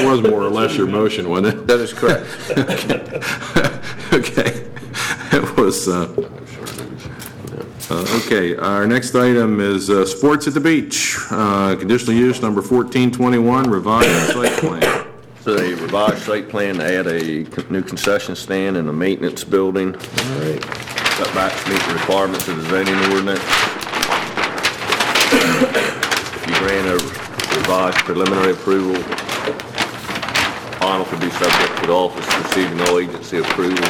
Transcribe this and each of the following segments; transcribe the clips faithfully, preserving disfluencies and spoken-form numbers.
That was more or less your motion, wasn't it? That is correct. Okay. It was, uh, uh, okay, our next item is uh, Sports at the Beach. Uh, Conditional use number fourteen twenty-one, revised site plan. So a revised site plan to add a con- new concession stand and a maintenance building. All right. Setbacks meet the requirements of the zoning ordinance. If you grant a revised preliminary approval, final could be subject to the office receiving all agency approval.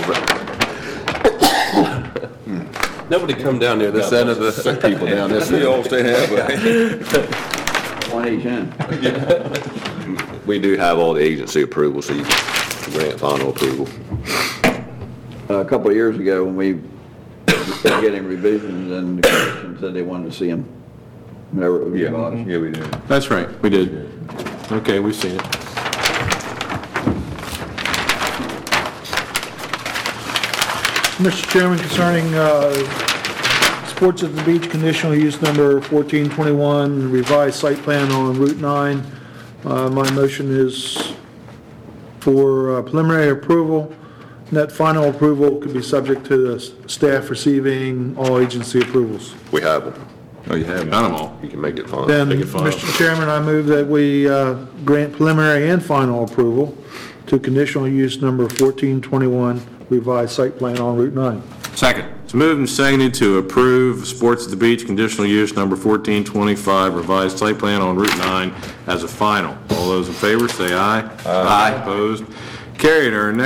Nobody come down near this end of the... Sick people down this way. You all stay halfway. One each end. We do have all the agency approval, so you can grant final approval. A couple of years ago, when we were getting revisions, and the commission said they wanted to see them. Whenever it was revised. Yeah, we do. That's right, we did. Okay, we've seen it. Mister Chairman, concerning uh, Sports at the Beach, conditional use number fourteen twenty-one, revised site plan on Route nine, uh, my motion is for uh, preliminary approval, and that final approval could be subject to the s- staff receiving all agency approvals. We have them. Oh, you have got them all. You can make it final. Then, Make it final. Mister Chairman, I move that we uh, grant preliminary and final approval to conditional use number fourteen twenty-one, revised site plan on Route nine. Second. It's moved and seconded to approve Sports at the Beach conditional use number fourteen twenty-five, revised site plan on Route nine as a final. All those in favor, say aye. Aye. Opposed? Carried. Our next